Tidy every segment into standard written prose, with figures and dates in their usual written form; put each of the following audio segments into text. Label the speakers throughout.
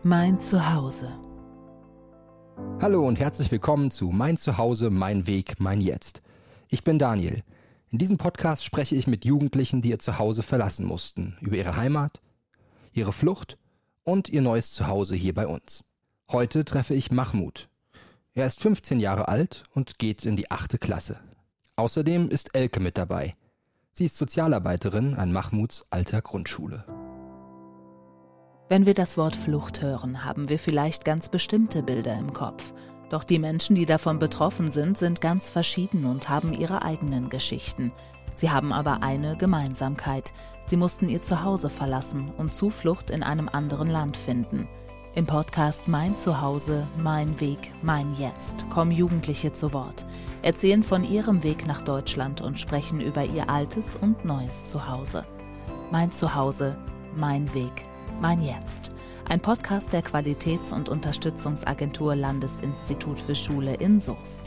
Speaker 1: Mein Zuhause.
Speaker 2: Hallo und herzlich willkommen zu Mein Zuhause, mein Weg, mein Jetzt. Ich bin Daniel. In diesem Podcast spreche ich mit Jugendlichen, die ihr Zuhause verlassen mussten, über ihre Heimat, ihre Flucht und ihr neues Zuhause hier bei uns. Heute treffe ich Mahmoud. Er ist 15 Jahre alt und geht in die 8. Klasse. Außerdem ist Elke mit dabei. Sie ist Sozialarbeiterin an Mahmouds alter Grundschule.
Speaker 1: Wenn wir das Wort Flucht hören, haben wir vielleicht ganz bestimmte Bilder im Kopf. Doch die Menschen, die davon betroffen sind ganz verschieden und haben ihre eigenen Geschichten. Sie haben aber eine Gemeinsamkeit. Sie mussten ihr Zuhause verlassen und Zuflucht in einem anderen Land finden. Im Podcast Mein Zuhause, mein Weg, mein Jetzt kommen Jugendliche zu Wort, erzählen von ihrem Weg nach Deutschland und sprechen über ihr altes und neues Zuhause. Mein Zuhause, mein Weg, mein Jetzt. Ein Podcast der Qualitäts- und Unterstützungsagentur Landesinstitut für Schule in Soest.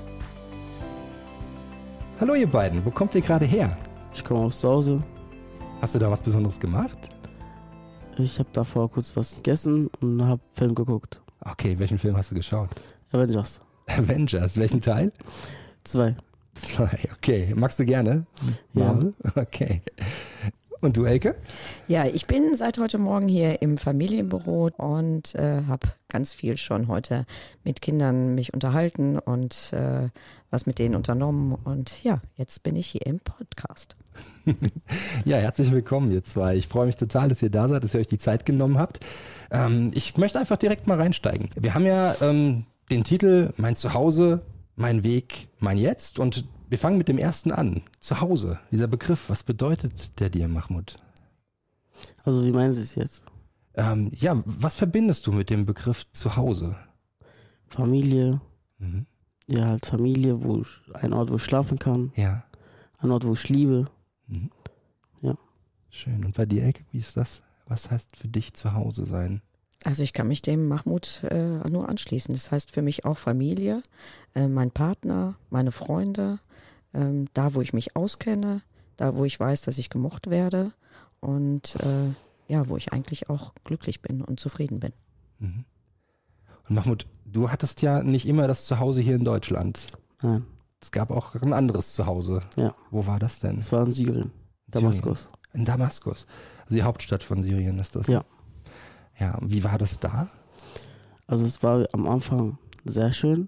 Speaker 2: Hallo ihr beiden, wo kommt ihr gerade her?
Speaker 3: Ich komme aus Hause.
Speaker 2: Hast du da was Besonderes gemacht?
Speaker 3: Ich habe davor kurz was gegessen und habe Film geguckt.
Speaker 2: Okay, welchen Film hast du geschaut?
Speaker 3: Avengers.
Speaker 2: Avengers, welchen Teil?
Speaker 3: 2.
Speaker 2: 2, okay. Magst du gerne?
Speaker 3: Ja.
Speaker 2: Marvel? Okay. Und du, Elke?
Speaker 4: Ja, ich bin seit heute Morgen hier im Familienbüro und habe ganz viel schon heute mit Kindern mich unterhalten und was mit denen unternommen. Und ja, jetzt bin ich hier im Podcast.
Speaker 2: Ja, herzlich willkommen ihr zwei. Ich freue mich total, dass ihr da seid, dass ihr euch die Zeit genommen habt. Ich möchte einfach direkt mal reinsteigen. Wir haben ja den Titel Mein Zuhause, mein Weg, mein Jetzt und wir fangen mit dem ersten an. Zuhause, dieser Begriff, was bedeutet der dir, Mahmoud?
Speaker 3: Also wie meinen Sie es jetzt?
Speaker 2: Ja, was verbindest du mit dem Begriff Zuhause?
Speaker 3: Familie.
Speaker 2: Mhm.
Speaker 3: Ja, halt Familie, ein Ort, wo ich schlafen kann.
Speaker 2: Ja.
Speaker 3: Ein Ort, wo ich liebe.
Speaker 2: Mhm.
Speaker 3: Ja.
Speaker 2: Schön. Und bei dir, Elke, wie ist das? Was heißt für dich Zuhause sein?
Speaker 4: Also ich kann mich dem Mahmoud nur anschließen. Das heißt für mich auch Familie, mein Partner, meine Freunde, da wo ich mich auskenne, da wo ich weiß, dass ich gemocht werde und ja, wo ich eigentlich auch glücklich bin und zufrieden bin.
Speaker 2: Mhm. Und Mahmoud, du hattest ja nicht immer das Zuhause hier in Deutschland.
Speaker 3: Nein.
Speaker 2: Es gab auch ein anderes Zuhause.
Speaker 3: Ja.
Speaker 2: Wo war das denn?
Speaker 3: Es war in Syrien. Damaskus.
Speaker 2: In Damaskus. Also die Hauptstadt von Syrien ist das?
Speaker 3: Ja.
Speaker 2: Ja, wie war das da?
Speaker 3: Also es war am Anfang sehr schön.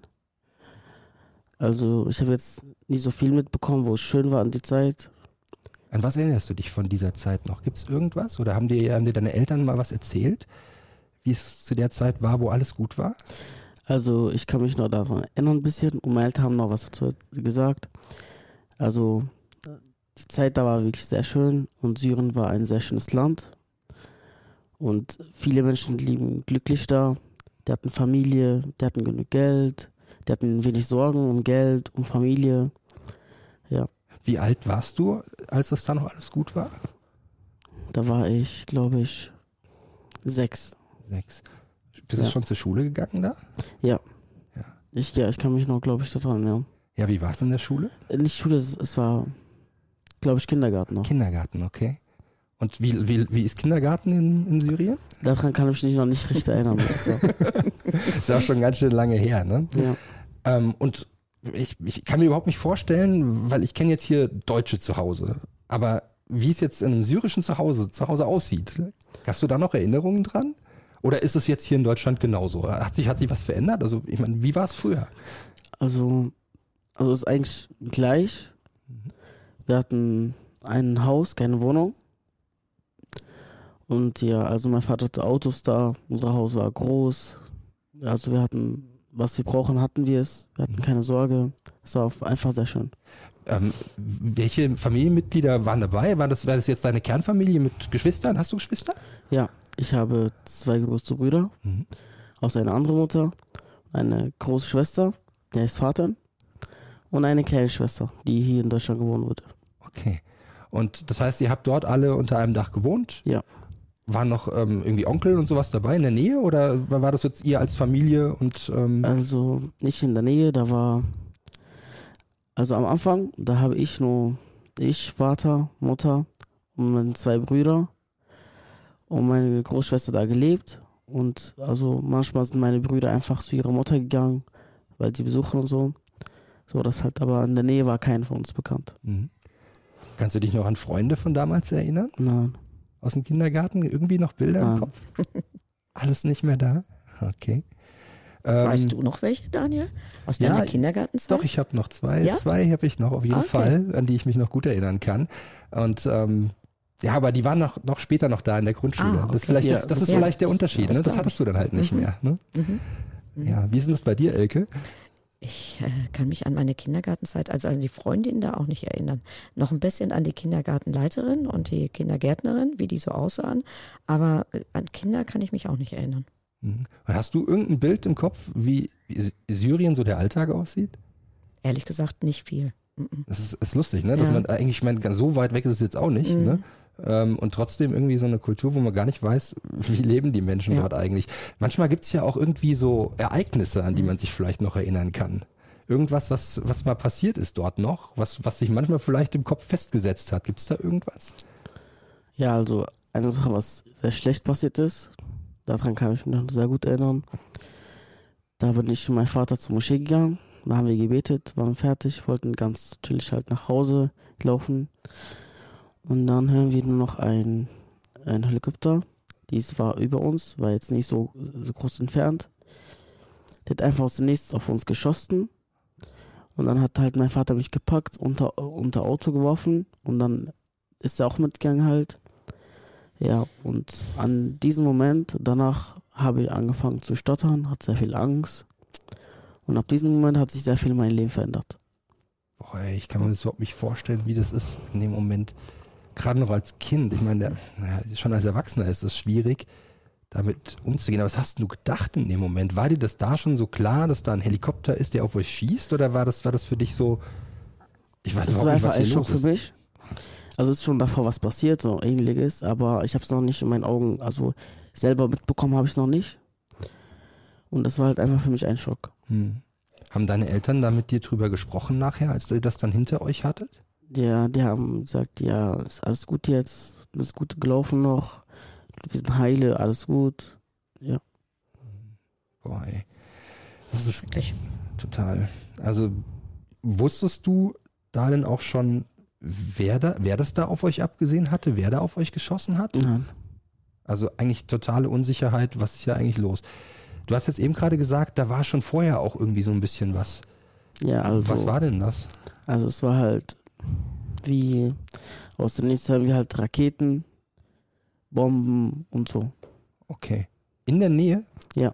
Speaker 3: Also ich habe jetzt nicht so viel mitbekommen, wo es schön war an die Zeit.
Speaker 2: An was erinnerst du dich von dieser Zeit noch? Gibt es irgendwas? Oder haben dir deine Eltern mal was erzählt, wie es zu der Zeit war, wo alles gut war?
Speaker 3: Also ich kann mich noch daran erinnern ein bisschen und meine Eltern haben noch was dazu gesagt. Also die Zeit da war wirklich sehr schön und Syrien war ein sehr schönes Land. Und viele Menschen leben glücklich da. Die hatten Familie, die hatten genug Geld, die hatten wenig Sorgen um Geld, um Familie. Ja.
Speaker 2: Wie alt warst du, als das da noch alles gut war?
Speaker 3: Da war ich, glaube ich, 6.
Speaker 2: 6. Bist du schon zur Schule gegangen da?
Speaker 3: Ja.
Speaker 2: Ja.
Speaker 3: Ich kann mich noch, glaube ich, daran erinnern.
Speaker 2: Ja, wie war es in der Schule?
Speaker 3: Nicht Schule, es war, glaube ich, Kindergarten noch.
Speaker 2: Kindergarten, okay. Und wie ist Kindergarten in Syrien?
Speaker 3: Daran kann ich mich noch nicht richtig erinnern.
Speaker 2: Ist ja auch schon ganz schön lange her, ne?
Speaker 3: Ja.
Speaker 2: Und ich kann mir überhaupt nicht vorstellen, weil ich kenne jetzt hier Deutsche zu Hause. Aber wie es jetzt in einem syrischen Zuhause aussieht, hast du da noch Erinnerungen dran? Oder ist es jetzt hier in Deutschland genauso? Hat sich was verändert? Also ich meine, wie war es früher?
Speaker 3: Also ist eigentlich gleich. Wir hatten ein Haus, keine Wohnung. Und ja, also mein Vater hatte Autos da, unser Haus war groß. Also wir hatten, was wir brauchen, hatten wir es. Wir hatten keine Sorge. Es war einfach sehr schön.
Speaker 2: Welche Familienmitglieder waren dabei? War das jetzt deine Kernfamilie mit Geschwistern? Hast du Geschwister?
Speaker 3: Ja, ich habe 2 große Brüder aus einer anderen Mutter, eine große Schwester, der ist Vater, und eine kleine Schwester, die hier in Deutschland geboren wurde.
Speaker 2: Okay. Und das heißt, ihr habt dort alle unter einem Dach gewohnt?
Speaker 3: Ja.
Speaker 2: Waren noch irgendwie Onkel und sowas dabei in der Nähe oder war das jetzt ihr als Familie? Und
Speaker 3: Also nicht in der Nähe, also am Anfang, da habe ich Vater, Mutter und meine 2 Brüder und meine Großschwester da gelebt Und also manchmal sind meine Brüder einfach zu ihrer Mutter gegangen, weil sie besuchen und so. So, das halt, aber in der Nähe war keiner von uns bekannt.
Speaker 2: Mhm. Kannst du dich noch an Freunde von damals erinnern?
Speaker 3: Nein.
Speaker 2: Aus dem Kindergarten? Irgendwie noch Bilder im Kopf? Alles nicht mehr da? Okay.
Speaker 4: Weißt du noch welche, Daniel? Aus deiner Kindergartenzeit?
Speaker 2: Doch, ich habe noch zwei.
Speaker 4: Ja?
Speaker 2: Zwei habe ich noch auf jeden Fall, an die ich mich noch gut erinnern kann. Und ja, aber die waren noch später noch da in der Grundschule.
Speaker 4: Okay.
Speaker 2: Das ist vielleicht der Unterschied. Ne? Das hattest du dann halt nicht mehr. Ne? Ja, wie ist denn das bei dir, Elke?
Speaker 4: Ich kann mich an meine Kindergartenzeit, also an die Freundin da auch nicht erinnern. Noch ein bisschen an die Kindergartenleiterin und die Kindergärtnerin, wie die so aussahen. Aber an Kinder kann ich mich auch nicht erinnern.
Speaker 2: Hast du irgendein Bild im Kopf, wie Syrien so der Alltag aussieht?
Speaker 4: Ehrlich gesagt nicht viel.
Speaker 2: Das ist lustig, ne? Dass man eigentlich, so weit weg ist es jetzt auch nicht. Ne? Und trotzdem irgendwie so eine Kultur, wo man gar nicht weiß, wie leben die Menschen dort eigentlich. Manchmal gibt es ja auch irgendwie so Ereignisse, an die man sich vielleicht noch erinnern kann. Irgendwas, was mal passiert ist dort noch, was sich manchmal vielleicht im Kopf festgesetzt hat. Gibt es da irgendwas?
Speaker 3: Ja, also eine Sache, was sehr schlecht passiert ist, daran kann ich mich noch sehr gut erinnern. Da bin ich mit meinem Vater zur Moschee gegangen, da haben wir gebetet, waren fertig, wollten ganz chillig halt nach Hause laufen. Und dann hören wir nur noch ein Helikopter, dies war über uns, war jetzt nicht so groß entfernt. Der hat einfach aus dem Nichts auf uns geschossen. Und dann hat halt mein Vater mich gepackt, unter Auto geworfen und dann ist er auch mitgegangen halt. Ja, und an diesem Moment, danach habe ich angefangen zu stottern, hatte sehr viel Angst. Und ab diesem Moment hat sich sehr viel mein Leben verändert.
Speaker 2: Boah, ich kann mir das überhaupt nicht vorstellen, wie das ist in dem Moment. Gerade noch als Kind. Ich meine, schon als Erwachsener ist es schwierig, damit umzugehen. Aber was hast du gedacht in dem Moment? War dir das da schon so klar, dass da ein Helikopter ist, der auf euch schießt? Oder war das für dich so, ich weiß
Speaker 3: Das
Speaker 2: überhaupt
Speaker 3: war
Speaker 2: nicht,
Speaker 3: einfach
Speaker 2: was
Speaker 3: ein
Speaker 2: hier
Speaker 3: Schock
Speaker 2: los
Speaker 3: für
Speaker 2: ist?
Speaker 3: mich. Also ist schon davor was passiert, so ähnliches, aber ich habe es noch nicht in meinen Augen, also selber mitbekommen habe ich es noch nicht. Und das war halt einfach für mich ein Schock.
Speaker 2: Haben deine Eltern da mit dir drüber gesprochen nachher, als ihr das dann hinter euch hattet?
Speaker 3: Ja, die haben gesagt, ja, ist alles gut jetzt, ist gut gelaufen noch, wir sind heile, alles gut. Ja.
Speaker 2: Boah, ey. Das ist total. Also wusstest du da denn auch schon, wer das da auf euch abgesehen hatte, wer da auf euch geschossen hat?
Speaker 3: Nein.
Speaker 2: Also eigentlich totale Unsicherheit, was ist hier eigentlich los? Du hast jetzt eben gerade gesagt, da war schon vorher auch irgendwie so ein bisschen was.
Speaker 3: Ja, also.
Speaker 2: Was war denn das?
Speaker 3: Also es war halt wie aus dem Nichts hören wir halt Raketen, Bomben und so.
Speaker 2: Okay. In der Nähe?
Speaker 3: Ja.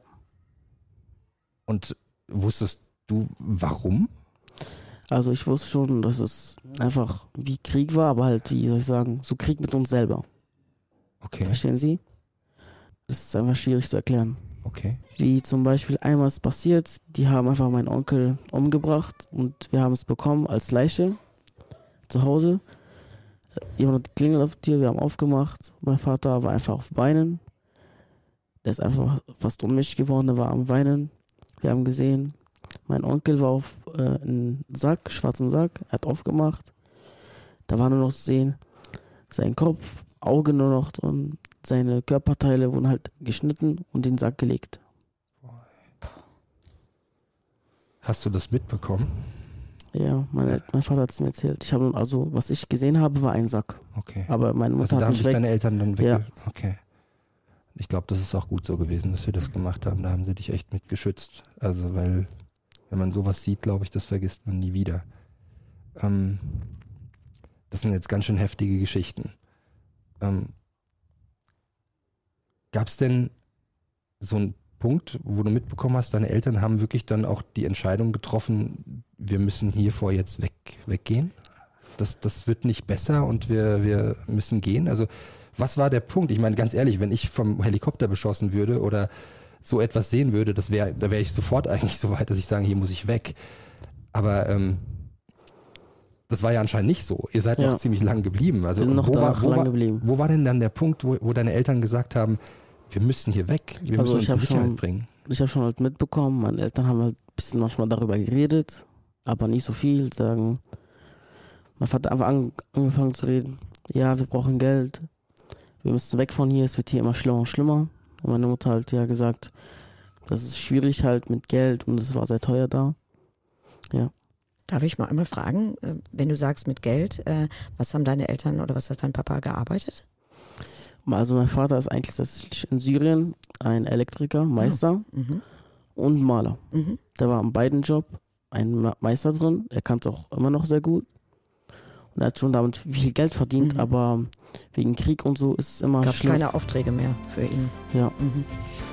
Speaker 2: Und wusstest du, warum?
Speaker 3: Also ich wusste schon, dass es einfach wie Krieg war, aber halt, wie soll ich sagen, so Krieg mit uns selber.
Speaker 2: Okay.
Speaker 3: Verstehen Sie? Das ist einfach schwierig zu erklären.
Speaker 2: Okay.
Speaker 3: Wie zum Beispiel einmal ist passiert, die haben einfach meinen Onkel umgebracht und wir haben es bekommen als Leiche zu Hause. Jemand hat geklingelt auf die Tür, wir haben aufgemacht. Mein Vater war einfach auf Beinen. Der ist einfach fast ohnmächtig geworden, der war am Weinen. Wir haben gesehen, mein Onkel war auf einem Sack, schwarzen Sack, er hat aufgemacht. Da war nur noch zu sehen, sein Kopf, Augen nur noch drin. Seine Körperteile wurden halt geschnitten und in den Sack gelegt.
Speaker 2: Hast du das mitbekommen?
Speaker 3: Ja, mein Vater hat es mir erzählt. Also, was ich gesehen habe, war ein Sack.
Speaker 2: Okay.
Speaker 3: Aber meine Mutter
Speaker 2: Also da
Speaker 3: hat
Speaker 2: haben
Speaker 3: mich
Speaker 2: sich deine Eltern dann weg.
Speaker 3: Ja.
Speaker 2: Okay. Ich glaube, das ist auch gut so gewesen, dass wir das gemacht haben. Da haben sie dich echt mit geschützt. Also, weil, wenn man sowas sieht, glaube ich, das vergisst man nie wieder. Das sind jetzt ganz schön heftige Geschichten. Gab es denn so einen Punkt, wo du mitbekommen hast, deine Eltern haben wirklich dann auch die Entscheidung getroffen, wir müssen hiervor jetzt weggehen? Das wird nicht besser und wir müssen gehen? Also was war der Punkt? Ich meine, ganz ehrlich, wenn ich vom Helikopter beschossen würde oder so etwas sehen würde, da wäre ich sofort eigentlich so weit, dass ich sage, hier muss ich weg. Aber das war ja anscheinend nicht so. Ihr seid noch ziemlich lang geblieben. Also
Speaker 3: wir sind noch lang geblieben.
Speaker 2: Wo war denn dann der Punkt, wo deine Eltern gesagt haben, wir müssen hier weg, wir müssen uns in Sicherheit bringen?
Speaker 3: Ich habe schon halt mitbekommen, meine Eltern haben halt ein bisschen manchmal darüber geredet, aber nicht so viel. Mein Vater hat einfach angefangen zu reden, ja, wir brauchen Geld, wir müssen weg von hier, es wird hier immer schlimmer und schlimmer. Und meine Mutter halt ja gesagt, das ist schwierig halt mit Geld und es war sehr teuer da. Ja.
Speaker 4: Darf ich mal einmal fragen, wenn du sagst mit Geld, was haben deine Eltern oder was hat dein Papa gearbeitet?
Speaker 3: Also mein Vater ist eigentlich in Syrien ein Elektriker, Meister und Maler. Der war in beiden Job ein Meister drin, er kann es auch immer noch sehr gut. Und er hat schon damit viel Geld verdient, aber wegen Krieg und so ist es immer
Speaker 4: Gab's
Speaker 3: schlimm.
Speaker 4: keine Aufträge mehr für ihn.
Speaker 3: Ja.